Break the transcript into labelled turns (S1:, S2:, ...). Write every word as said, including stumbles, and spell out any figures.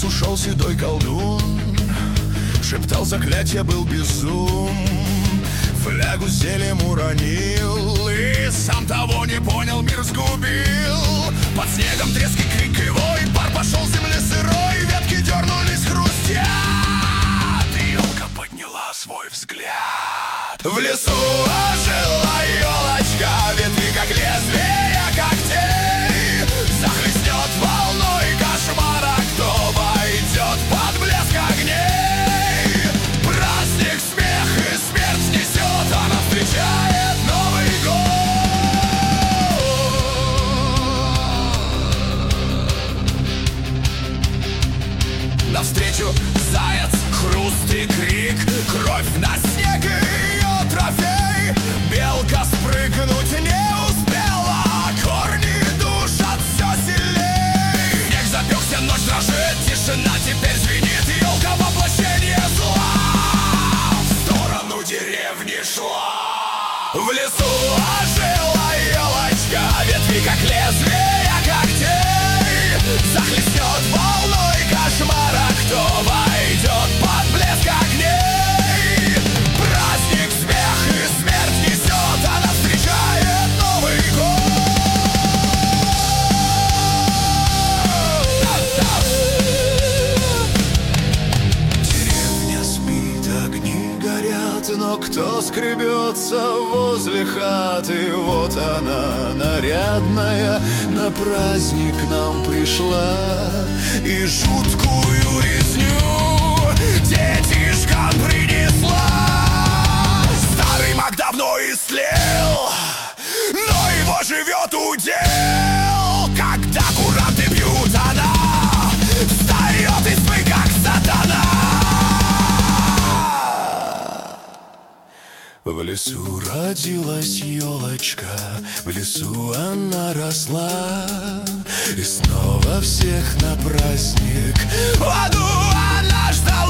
S1: лес ушел седой колдун, шептал заклятие, был безум. Флягу с зельем уронил и, сам того не понял, мир сгубил. Под снегом треск и крик его, и пар пошел с земли сырой. Ветки дернулись, хрустят, и елка подняла свой взгляд. В лесу ожила елочка, ветви как лезвия когтей. Захлестнет волной кошмара, кто войдет под блеск огней. Праздник, смех и смерть несет, она встречает Новый год. Навстречу заяц, хруст и крик, кровь на снег и ее трофей. Белка спрыгнуть не успела, корни душат все сильней. Снег запекся, ночь дрожит, тишина теперь звенит. Елка воплощение зла в сторону деревни шла. В лесу ожила елочка, ветви как лезвия когтей. Захлестнет волной кошмара, кто войдет под блеск огней. Праздник, смех и смерть несет, она встречает Новый год. Деревня спит, огни горят, но кто скребется возле хаты? Вот она, нарядная, на праздник к нам пришла и жуткую резню детишкам принесла. Старый маг давно истлел, но его живет удел. Когда куранты бьют, она встает из тьмы, как сатана. В лесу родилась елочка, в лесу она росла, и снова всех на праздник в аду она ждала.